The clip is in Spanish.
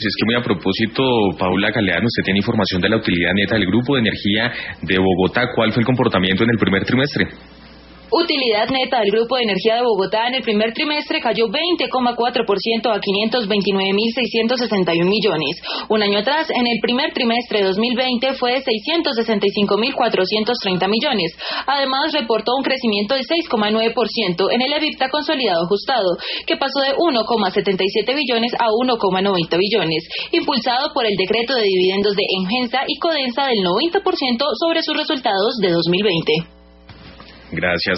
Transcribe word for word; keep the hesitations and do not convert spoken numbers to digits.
Es que muy a propósito, Paula Galeano, usted tiene información de la utilidad neta del Grupo de Energía de Bogotá. ¿Cuál fue el comportamiento en el primer trimestre? Utilidad neta del Grupo de Energía de Bogotá en el primer trimestre cayó veinte coma cuatro por ciento a quinientos veintinueve mil seiscientos sesenta y uno millones. Un año atrás, en el primer trimestre de dos mil veinte, fue de seiscientos sesenta y cinco mil cuatrocientos treinta millones. Además, reportó un crecimiento de seis coma nueve por ciento en el EBITDA consolidado ajustado, que pasó de uno coma setenta y siete billones a uno coma noventa billones, impulsado por el decreto de dividendos de Engensa y Codensa del noventa por ciento sobre sus resultados de dos mil veinte. Gracias.